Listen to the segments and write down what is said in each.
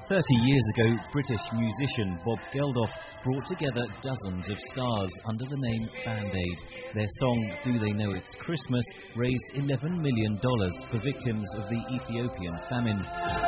30 years ago, British musician Bob Geldof brought together dozens of stars under the name Band Aid. Their song, Do They Know It's Christmas, raised $11 million for victims of the Ethiopian famine.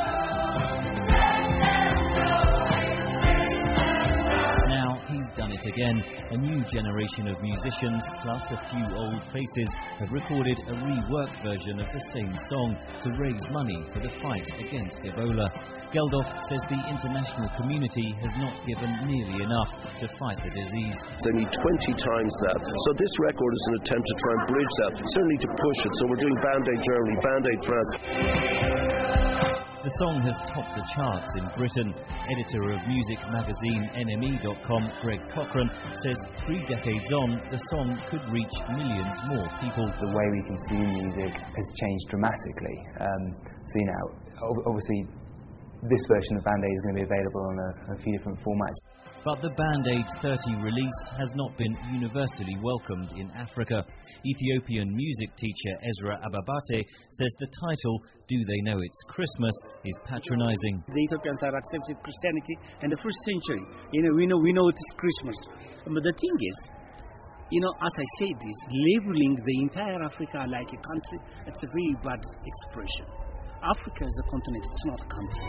He's done it again. A new generation of musicians, plus a few old faces, have recorded a reworked version of the same song to raise money for the fight against Ebola. Geldof says the international community has not given nearly enough to fight the disease. They need 20 times that. So this record is an attempt to try and bridge that, certainly to push it. So we're doing Band Aid Germany, Band Aid France. The song has topped the charts in Britain. Editor of music magazine NME.com, Greg Cochran, says 3 decades on, the song could reach millions more people. The way we consume music has changed dramatically. Obviously, this version of Band Aid is going to be available on a few different formats. But the Band Aid 30 release has not been universally welcomed in Africa. Ethiopian music teacher Ezra Ababate says the title, Do They Know It's Christmas, is patronizing. The Ethiopians are accepted Christianity in the first century. We know it is Christmas. But the thing is, as I said, is labeling the entire Africa like a country, it's a very bad expression. Africa is a continent, it's not a country.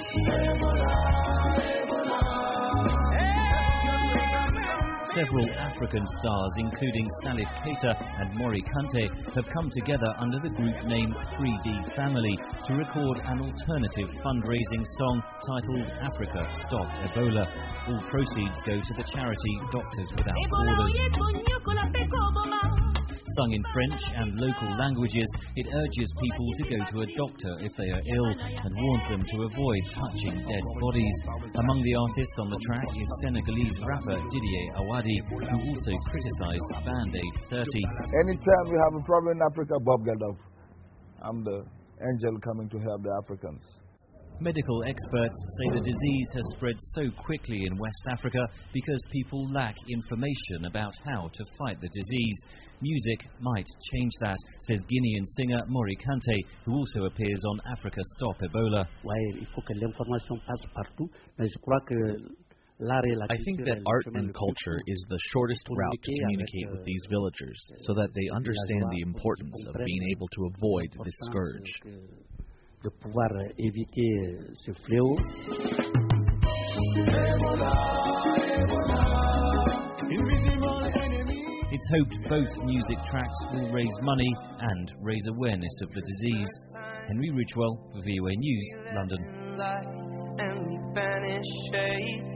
Several African stars, including Salif Keita and Mori Kante, have come together under the group name 3D Family to record an alternative fundraising song titled Africa Stop Ebola. All proceeds go to the charity Doctors Without Borders. Sung in French and local languages, it urges people to go to a doctor if they are ill and warns them to avoid touching dead bodies. Among the artists on the track is Senegalese rapper Didier Awadi, who also criticised Band Aid 30. Anytime we have a problem in Africa, Bob Geldof. I'm the angel coming to help the Africans. Medical experts say the disease has spread so quickly in West Africa because people lack information about how to fight the disease. Music might change that, says Guinean singer Mori Kante, who also appears on Africa Stop Ebola. I think that art and culture is the shortest route to communicate with these villagers so that they understand the importance of being able to avoid this scourge. De pouvoir éviter ce fléau. It's hoped both music tracks will raise money and raise awareness of the disease. Henry Ridgewell for VOA News, London.